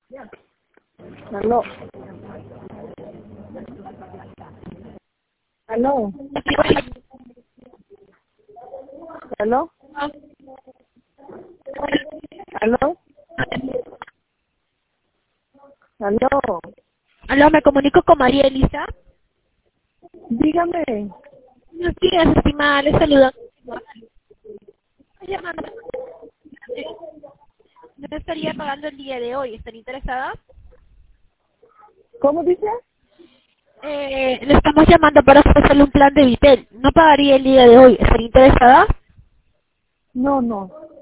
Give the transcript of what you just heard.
Aló. Aló. Aló. Aló. Aló. Aló, me comunico con María Elisa. Dígame. Buenos días, estimada, les saluda. Estoy llamando. No estaría pagando el día de hoy, ¿estaría interesada? ¿Cómo dice? Le estamos llamando para ofrecerle un plan de Vitel. No pagaría el día de hoy, ¿estaría interesada? No, no.